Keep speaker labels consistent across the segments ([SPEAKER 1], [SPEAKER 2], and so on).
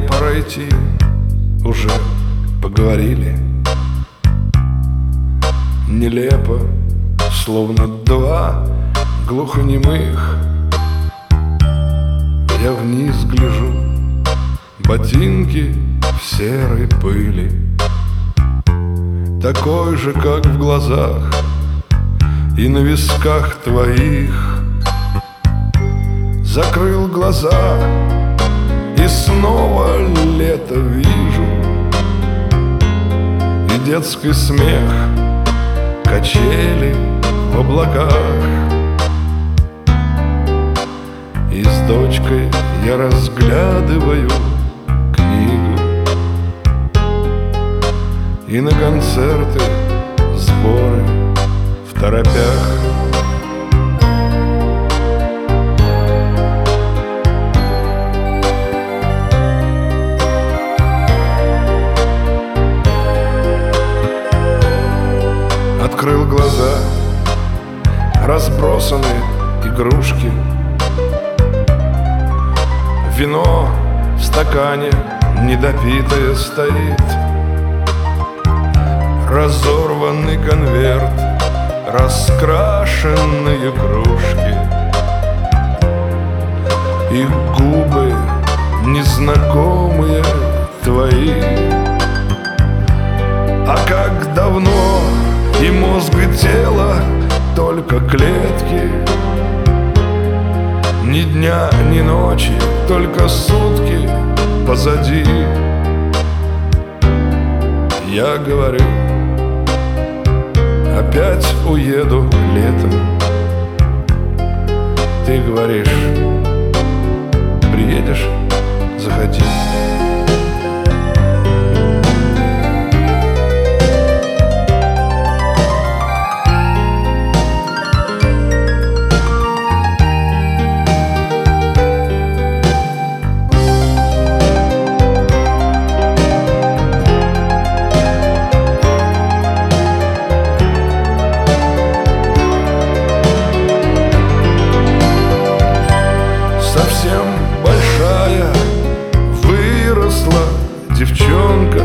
[SPEAKER 1] пора идти, уже поговорили. Нелепо, словно два глухонемых. Я вниз гляжу, ботинки в серой пыли, такой же, как в глазах и на висках твоих. Закрыл глаза и снова лето вижу, и детский смех, качели в облаках. И с дочкой я разглядываю книгу, и на концерты сборы в торопях. Открыл глаза, разбросаны игрушки, вино в стакане недопитое стоит, разорванный конверт, раскрашенные кружки, и губы незнакомые твои. А как давно и мозг, и тело только клетки, ни дня, ни ночи, только сутки позади. Я говорю, опять уеду летом. Ты говоришь, приедешь, заходи. Совсем большая выросла девчонка,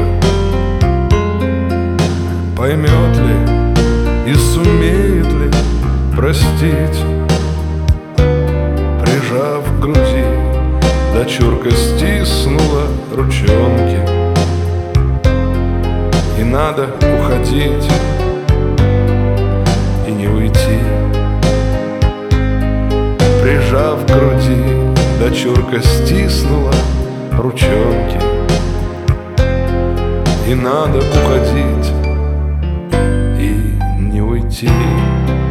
[SPEAKER 1] поймет ли и сумеет ли простить? Прижав к груди, дочурка стиснула ручонки. И надо уходить и не уйти. Прижав к груди, дочурка стиснула ручонки. И надо уходить и не уйти.